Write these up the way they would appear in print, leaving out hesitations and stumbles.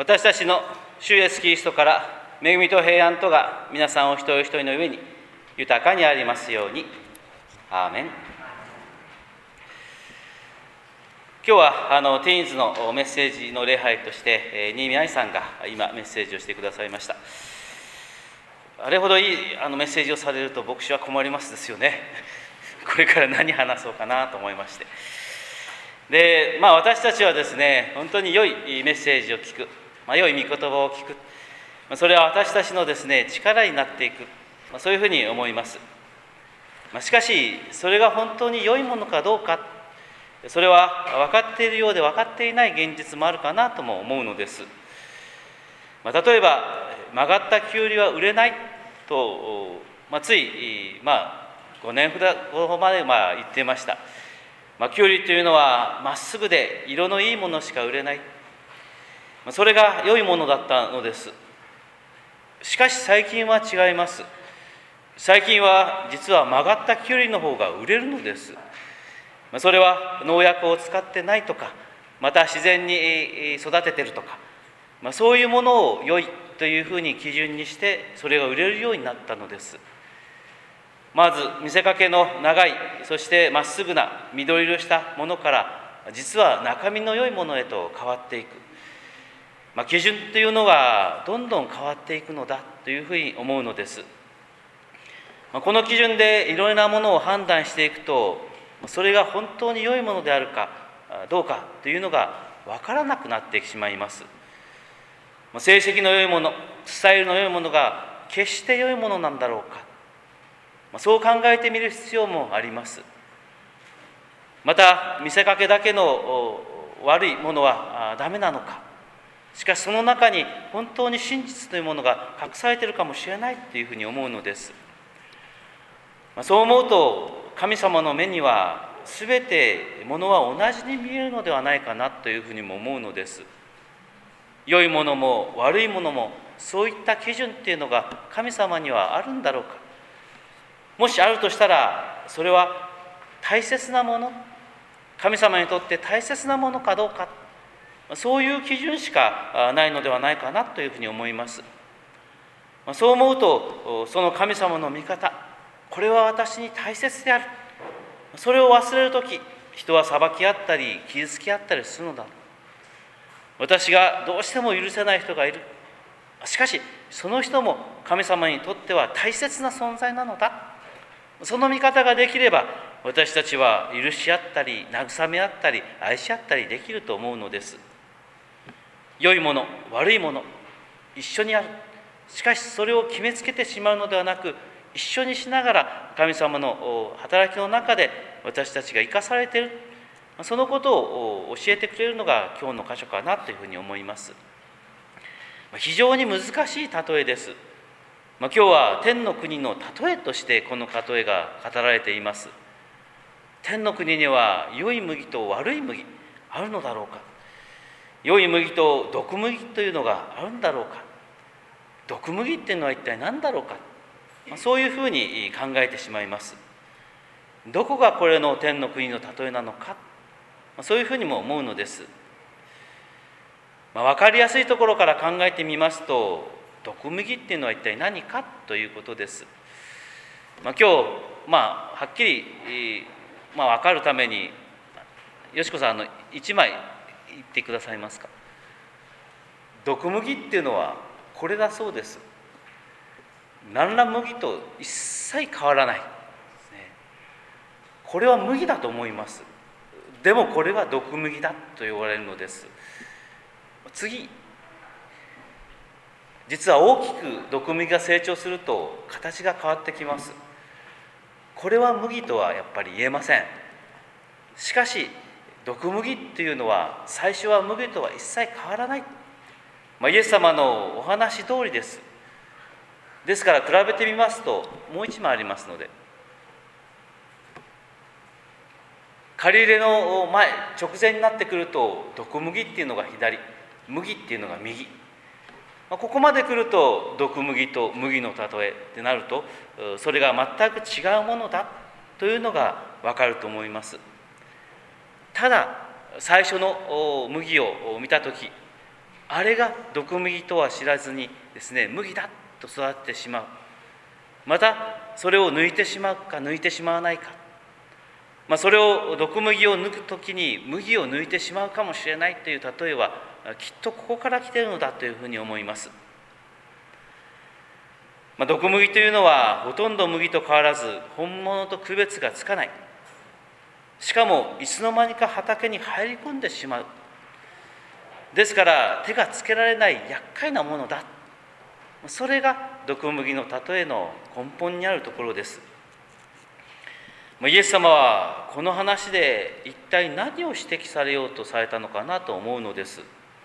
私たちの主イエスキリストから恵みと平安とが皆さんお一人お一人の上に豊かにありますように。アーメン。今日はティーンズのメッセージの礼拝として新見愛さんが今メッセージをしてくださいました。あれほどいいメッセージをされると牧師は困りますですよね。これから何話そうかなと思いまして、で、私たちはですね、本当に良いメッセージを聞く、良い御言葉を聞く、それは私たちのですね、力になっていく、そういうふうに思います。しかし、それが本当に良いものかどうか、それは分かっているようで分かっていない現実もあるかなとも思うのです。例えば、曲がったきゅうりは売れないと、つい、5年ほどまで言っていました。きゅうりというのはまっすぐで色のいいものしか売れない。それが良いものだったのです。しかし最近は違います。最近は実は曲がったきゅうりの方が売れるのです。それは農薬を使ってないとか、また自然に育ててるとか、そういうものを良いというふうに基準にしてそれが売れるようになったのです。まず見せかけの長い、そしてまっすぐな緑色したものから実は中身の良いものへと変わっていく、基準というのがどんどん変わっていくのだというふうに思うのです。この基準でいろいろなものを判断していくと、それが本当に良いものであるかどうかというのが分からなくなってしまいます。成績の良いもの、スタイルの良いものが決して良いものなんだろうか、そう考えてみる必要もあります。また見せかけだけの悪いものはダメなのか、しかしその中に本当に真実というものが隠されているかもしれないというふうに思うのです。そう思うと神様の目には全てものは同じに見えるのではないかなというふうにも思うのです。良いものも悪いものもそういった基準っていうのが神様にはあるんだろうか。もしあるとしたらそれは大切なもの、神様にとって大切なものかどうか、そういう基準しかないのではないかなというふうに思います。そう思うとその神様の御方、これは私に大切である、それを忘れるとき人は裁き合ったり傷つき合ったりするのだ。私がどうしても許せない人がいる。しかしその人も神様にとっては大切な存在なのだ。その見方ができれば私たちは許し合ったり慰め合ったり愛し合ったりできると思うのです。良いもの悪いもの一緒にある。しかしそれを決めつけてしまうのではなく、一緒にしながら神様の働きの中で私たちが生かされている、そのことを教えてくれるのが今日の箇所かなというふうに思います。非常に難しい例えです。今日は天の国の例えとしてこの例えが語られています。天の国には良い麦と悪い麦あるのだろうか。良い麦と毒麦というのがあるんだろうか。毒麦っていうのは一体何だろうか。そういうふうに考えてしまいます。どこがこれの天の国の例えなのか、そういうふうにも思うのです。分かりやすいところから考えてみますと、毒麦っていうのは一体何かということです。今日、はっきり、分かるためによしこさん1枚言ってくださいますか。毒麦っていうのはこれだそうです。何ら麦と一切変わらない。これは麦だと思います。でもこれは毒麦だと言われるのです。次、実は大きく毒麦が成長すると形が変わってきます。これは麦とはやっぱり言えません。しかし毒麦っていうのは最初は麦とは一切変わらない、イエス様のお話通りです。ですから比べてみますともう一枚ありますので、借り入れの前直前になってくると毒麦っていうのが左、麦っていうのが右、ここまで来ると毒麦と麦の例えってなるとそれが全く違うものだというのが分かると思います。ただ最初の麦を見たとき、 あれが毒麦とは知らずにですね、麦だと育ってしまう。またそれを抜いてしまうか抜いてしまわないか、それを毒麦を抜くときに麦を抜いてしまうかもしれないという例えはきっとここから来ているのだというふうに思います。毒麦というのはほとんど麦と変わらず本物と区別がつかない。しかもいつの間にか畑に入り込んでしまう。ですから手がつけられない厄介なものだ。それが毒麦の例えの根本にあるところです。イエス様はこの話で一体何を指摘されようとされたのかなと思うのです。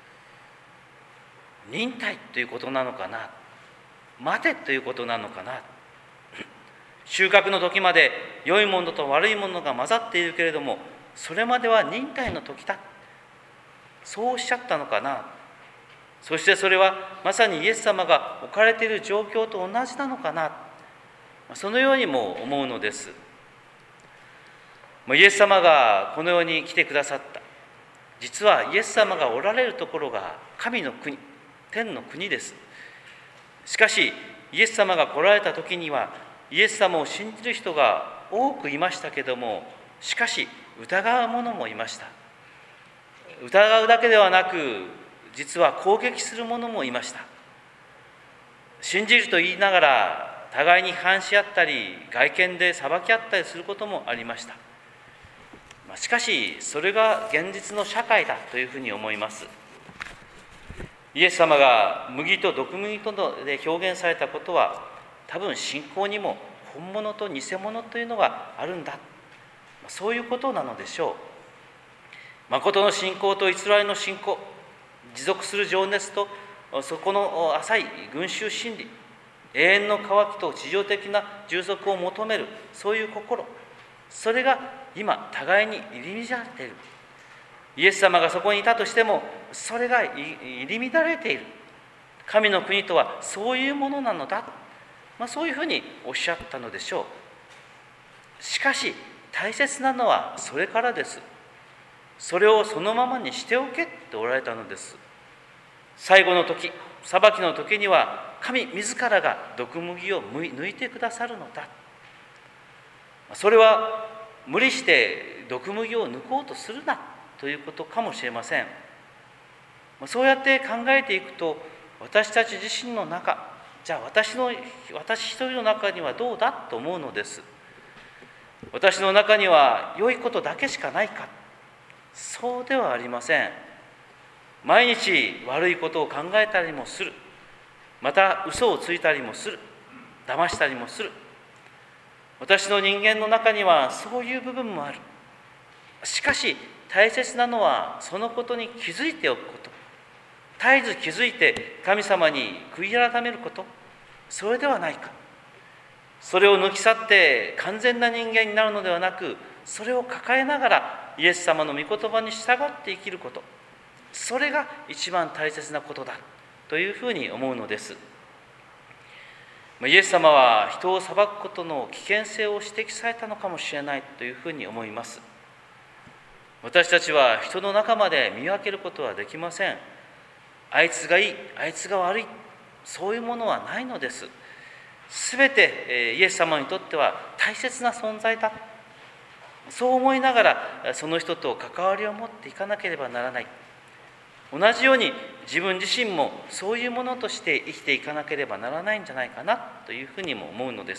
忍耐ということなのかな、待てということなのかな。収穫の時まで良いものと悪いものが混ざっているけれども、それまでは忍耐の時だ、そうおっしゃったのかな。そしてそれはまさにイエス様が置かれている状況と同じなのかな、そのようにも思うのです。イエス様がこの世に来てくださった、実はイエス様がおられるところが神の国、天の国です。しかしイエス様が来られた時にはイエス様を信じる人が多くいましたけども、しかし疑う者もいました。疑うだけではなく、実は攻撃する者もいました。信じると言いながら互いに批判し合ったり、外見で裁き合ったりすることもありました。しかしそれが現実の社会だというふうに思います。イエス様が麦と毒麦とで表現されたことは、多分信仰にも本物と偽物というのがあるんだ、そういうことなのでしょう。誠の信仰と偽りの信仰、持続する情熱とそこの浅い群衆心理、永遠の渇きと地上的な充足を求める、そういう心、それが今互いに入り乱れている。イエス様がそこにいたとしても、それが入り乱れている。神の国とはそういうものなのだ、そういうふうにおっしゃったのでしょう。しかし大切なのはそれからです。それをそのままにしておけっておられたのです。最後の時、裁きの時には神自らが毒麦を抜いてくださるのだ。それは無理して毒麦を抜こうとするなということかもしれません。そうやって考えていくと、私たち自身の中、じゃあ私一人の中にはどうだと思うのです。私の中には良いことだけしかないか、そうではありません。毎日悪いことを考えたりもする。また嘘をついたりもする。騙したりもする。私の人間の中にはそういう部分もある。しかし大切なのはそのことに気づいておくこと。絶えず気づいて神様に悔い改めること。それではないか。それを抜き去って完全な人間になるのではなく、それを抱えながらイエス様の御言葉に従って生きること。それが一番大切なことだというふうに思うのです。イエス様は人を裁くことの危険性を指摘されたのかもしれないというふうに思います。私たちは人の中まで見分けることはできません。あいつがいい、あいつが悪い、そういうものはないのです。すべてイエス様にとっては大切な存在だ。そう思いながらその人と関わりを持っていかなければならない。同じように自分自身もそういうものとして生きていかなければならないんじゃないかなというふうにも思うのです。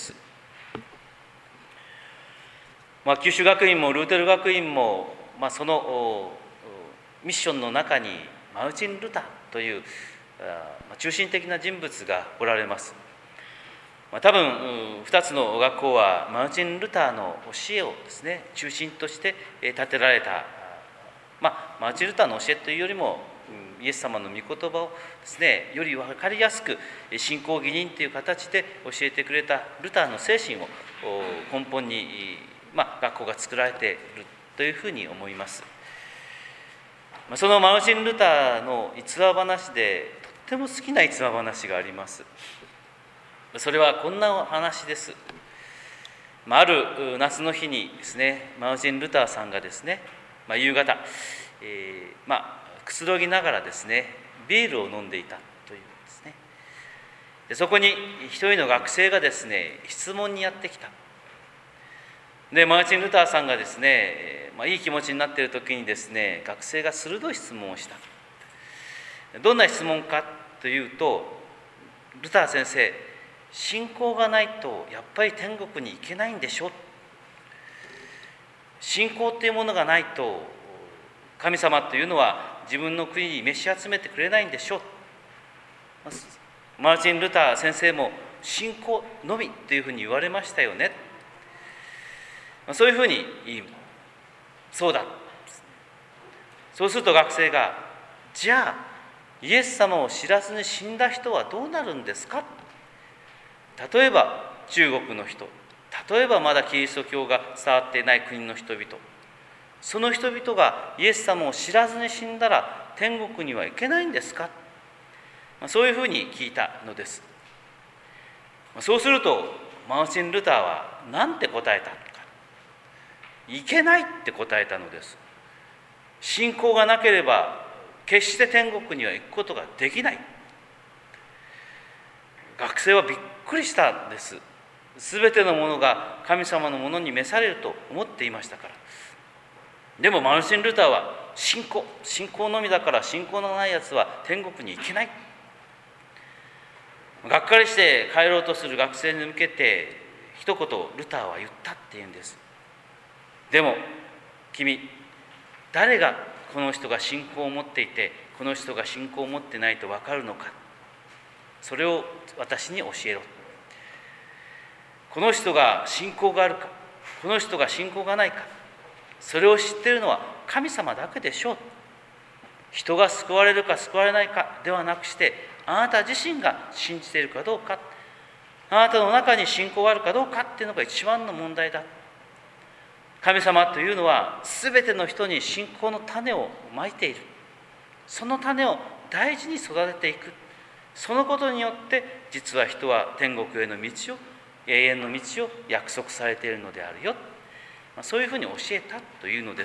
九州学院もルーテル学院も、そのミッションの中にマルチン・ルターという中心的な人物がおられます。多分2つの学校はマルチン・ルターの教えをですね中心として建てられた、マルチン・ルターの教えというよりもイエス様の御言葉をですねより分かりやすく信仰義人という形で教えてくれたルターの精神を根本に、学校が作られているというふうに思います。そのマルチン・ルターの逸話話でとっても好きな逸話話があります。それはこんな話です。ある夏の日にですね、マルチン・ルターさんがですね、夕方、くつろぎながらですね、 ビールを飲んでいたというんですね。でそこに一人の学生がですね、質問にやってきた。でマーチン・ルターさんがですね、いい気持ちになっている時にですね、学生が鋭い質問をした。どんな質問かというと、ルター先生、信仰がないとやっぱり天国に行けないんでしょ。信仰っていうものがないと神様というのは自分の国に召し集めてくれないんでしょう。マーチン・ルター先生も信仰のみというふうに言われましたよね。そういうふうに言う。そうだ。そうすると学生が、じゃあイエス様を知らずに死んだ人はどうなるんですか。例えば中国の人、例えばまだキリスト教が伝わっていない国の人々、その人々がイエス様を知らずに死んだら天国には行けないんですか。そういうふうに聞いたのです。そうするとマーチン・ルターは何て答えたのか。行けないって答えたのです。信仰がなければ決して天国には行くことができない。学生はびっくりしたんです。すべてのものが神様のものに召されると思っていましたから。でもマルチン・ルターは信仰のみだから、信仰のないやつは天国に行けない。がっかりして帰ろうとする学生に向けて一言ルターは言ったっていうんです。でも君、誰がこの人が信仰を持っていてこの人が信仰を持ってないと分かるのか。それを私に教えろ。この人が信仰があるか、この人が信仰がないか、それを知っているのは神様だけでしょう。人が救われるか救われないかではなくして、あなた自身が信じているかどうか、あなたの中に信仰があるかどうかっていうのが一番の問題だ。神様というのは全ての人に信仰の種をまいている。その種を大事に育てていく。そのことによって実は人は天国への道を、永遠の道を約束されているのであるよ。そういうふうに教えたというのです。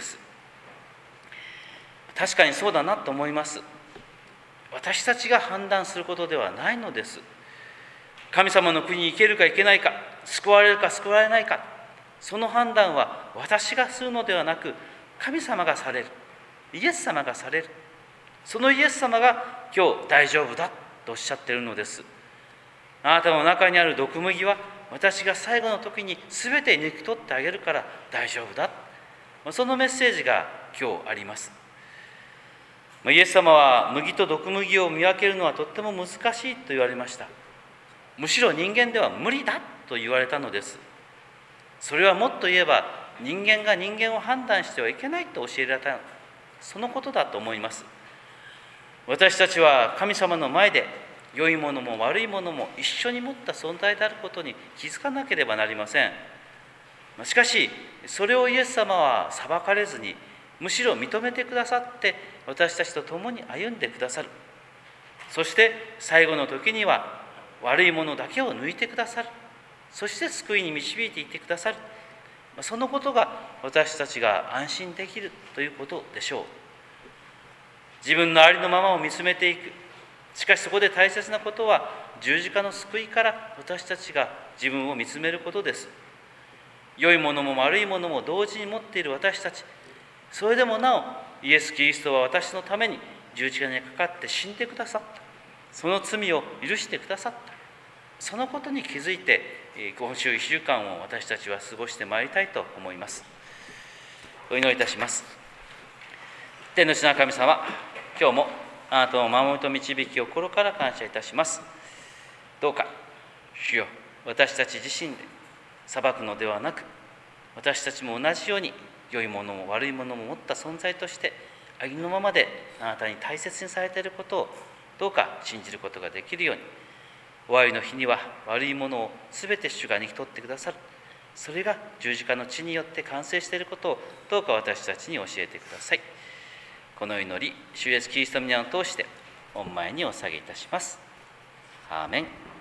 確かにそうだなと思います。私たちが判断することではないのです。神様の国に行けるか行けないか、救われるか救われないか、その判断は私がするのではなく、神様がされる。イエス様がされる。そのイエス様が今日大丈夫だとおっしゃっているのです。あなたの中にある毒麦は私が最後の時に全て抜き取ってあげるから大丈夫だ。そのメッセージが今日あります。イエス様は麦と毒麦を見分けるのはとっても難しいと言われました。むしろ人間では無理だと言われたのです。それはもっと言えば人間が人間を判断してはいけないと教えられた、そのことだと思います。私たちは神様の前で良いものも悪いものも一緒に持った存在であることに気づかなければなりません。しかしそれをイエス様は裁かれずに、むしろ認めてくださって私たちと共に歩んでくださる。そして最後の時には悪いものだけを抜いてくださる。そして救いに導いていってくださる。そのことが私たちが安心できるということでしょう。自分のありのままを見つめていく。しかしそこで大切なことは、十字架の救いから私たちが自分を見つめることです。良いものも悪いものも同時に持っている私たち。それでもなおイエス・キリストは私のために十字架にかかって死んでくださった。その罪を許してくださった。そのことに気づいて今週1週間を私たちは過ごしてまいりたいと思います。お祈りいたします。天の父なる神様、今日もあなたの守りと導きを心から感謝いたします。どうか主よ、私たち自身で裁くのではなく、私たちも同じように良いものも悪いものも持った存在としてありのままであなたに大切にされていることをどうか信じることができるように、終わりの日には悪いものをすべて主が抜き取ってくださる。それが十字架の血によって完成していることをどうか私たちに教えてください。この祈り、主イエスキリストの皆を通して御前にお下げいたします。アーメン。